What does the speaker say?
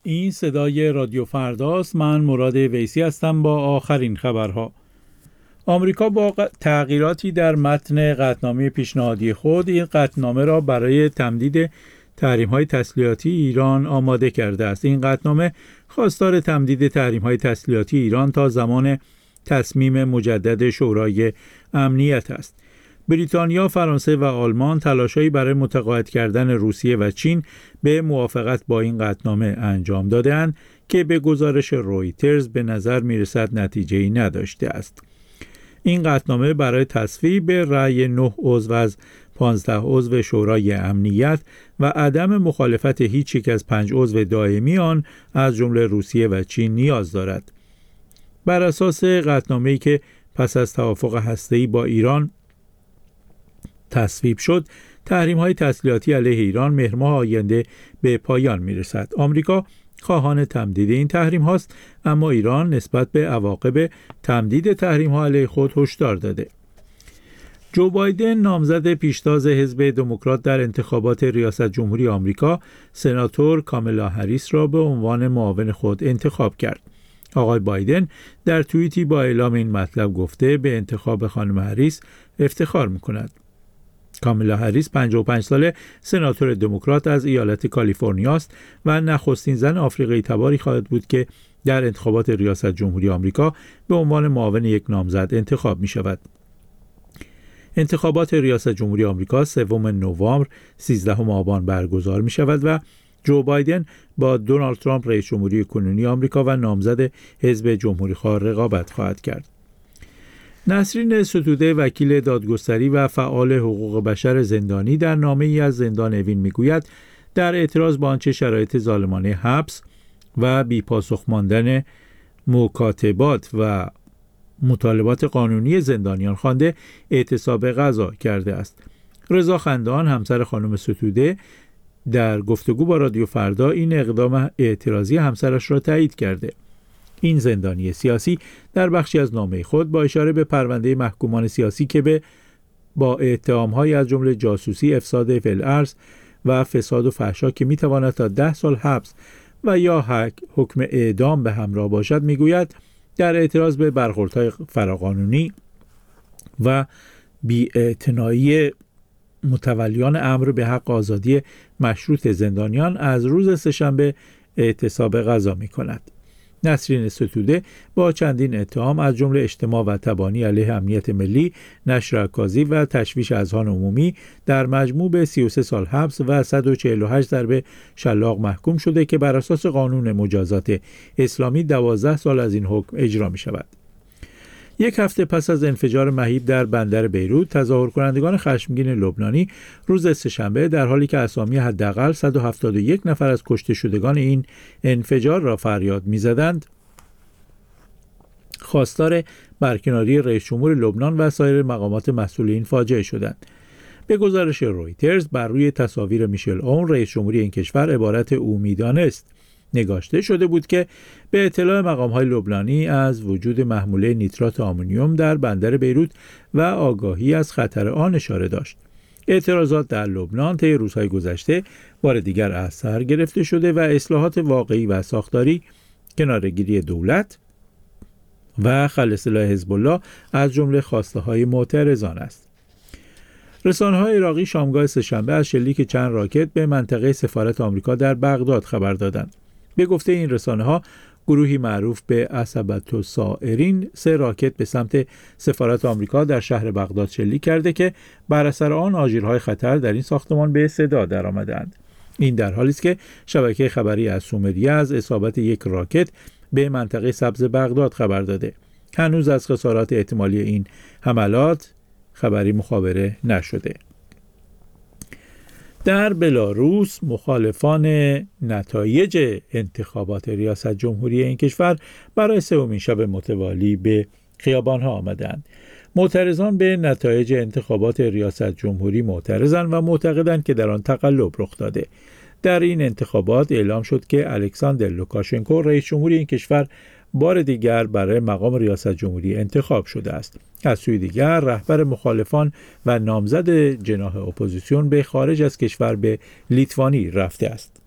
این صدای رادیو فرداست. من مراد ویسی هستم با آخرین خبرها. آمریکا با تغییراتی در متن قطعنامه پیشنهادی خود این قطعنامه را برای تمدید تحریم‌های تسلیحاتی ایران آماده کرده است. این قطعنامه خواستار تمدید تحریم‌های تسلیحاتی ایران تا زمان تصمیم مجدد شورای امنیت است. بریتانیا، فرانسه و آلمان تلاش‌هایی برای متقاعد کردن روسیه و چین به موافقت با این قطعنامه انجام داده‌اند که به گزارش رویترز به نظر می‌رسد نتیجه‌ای نداشته است. این قطعنامه برای تصویب رأی 9 عضو از 15 عضو شورای امنیت و عدم مخالفت هیچ یک از 5 عضو دائمی آن از جمله روسیه و چین نیاز دارد. بر اساس قطعنامه‌ای که پس از توافق هسته‌ای با ایران تصویب شد، تحریم‌های تسلیحاتی علیه ایران مهر ماه آینده به پایان می‌رسد. آمریکا خواهان تمدید این تحریم هاست، اما ایران نسبت به عواقب تمدید تحریم ها علیه خود هشدار داده. جو بایدن، نامزد پیشتاز حزب دموکرات در انتخابات ریاست جمهوری آمریکا، سناتور کامالا هریس را به عنوان معاون خود انتخاب کرد. آقای بایدن در توییتی با اعلام این مطلب گفته به انتخاب خانم هریس افتخار می‌کند. کامالا هریس 55 ساله سناتور دموکرات از ایالت کالیفرنیا است و نخستین زن آفریقایی تباری خواهد بود که در انتخابات ریاست جمهوری آمریکا به عنوان معاون یک نامزد انتخاب می شود. انتخابات ریاست جمهوری آمریکا 3 نوامبر 13 آبان برگزار می شود و جو بایدن با دونالد ترامپ رئیس جمهوری کنونی آمریکا و نامزد حزب جمهوری‌خواه رقابت خواهد کرد. نسرین ستوده، وکیل دادگستری و فعال حقوق بشر زندانی، در نامه‌ای از زندان اوین میگوید در اعتراض با آنچه شرایط ظالمانه حبس و بی‌پاسخ ماندن مکاتبات و مطالبات قانونی زندانیان خوانده اعتصاب غذا کرده است. رضا خندان، همسر خانم ستوده، در گفتگو با رادیو فردا این اقدام اعتراضی همسرش را تایید کرده. این زندانی سیاسی در بخشی از نامه خود با اشاره به پرونده محکومان سیاسی که با اتهام‌های از جمله جاسوسی، افساد فی‌الارض و فساد و فحشا که می‌تواند تا 10 سال حبس و یا حکم اعدام به همراه باشد، میگوید در اعتراض به برخوردهای فراقانونی و بی‌اعتنایی متولیان امر به حق آزادی مشروط زندانیان از روز سه‌شنبه اعتصاب غذا می‌کند. نسرین ستوده با چندین اتهام از جمله اجتماع و تبانی علیه امنیت ملی، نشر عکاسی و تشویش اذهان عمومی در مجموع به 33 سال حبس و 148 ضربه شلاق محکوم شده که بر اساس قانون مجازات اسلامی 12 سال از این حکم اجرا می شود. یک هفته پس از انفجار مهیب در بندر بیروت، تظاهر کنندگان خشمگین لبنانی روز سه‌شنبه در حالی که اسامی حداقل 171 نفر از کشته شدگان این انفجار را فریاد می‌زدند، خواستار برکناری رئیس جمهور لبنان و سایر مقامات مسئول این فاجعه شدند. به گزارش رویترز، بر روی تصاویر میشل اون، رئیس جمهوری این کشور، عبارت "او می‌دانست" نگاشته شده بود که به اطلاع مقام‌های لبنانی از وجود محموله نیترات آمونیوم در بندر بیروت و آگاهی از خطر آن اشاره داشت. اعتراضات در لبنان طی روزهای گذشته بار دیگر از سر گرفته شده و اصلاحات واقعی و ساختاری، کناره‌گیری دولت و خلع سلاح حزب الله از جمله خواسته‌های معترضان است. رسانه‌های عراقی شامگاه سه‌شنبه از شلیک چند راکت به منطقه سفارت آمریکا در بغداد خبر دادند. به گفته این رسانه‌ها، گروهی معروف به عصبة الثائرین 3 راکت به سمت سفارت آمریکا در شهر بغداد شلیک کرده که بر اثر آن آژیرهای خطر در این ساختمان به صدا درآمدند. این در حالی است که شبکه خبری از سومریه از اصابت یک راکت به منطقه سبز بغداد خبر داده. هنوز از خسارات احتمالی این حملات خبری مخابره نشده. در بلاروس، مخالفان نتایج انتخابات ریاست جمهوری این کشور برای 3مین شب متوالی به خیابان‌ها آمدند. معترضان به نتایج انتخابات ریاست جمهوری معترضند و معتقدند که در آن تقلب رخ داده. در این انتخابات اعلام شد که الکساندر لوکاشنکو، رئیس جمهوری این کشور، بار دیگر برای مقام ریاست جمهوری انتخاب شده است. از سوی دیگر، رهبر مخالفان و نامزد جناح اپوزیسیون به خارج از کشور به لیتوانی رفته است.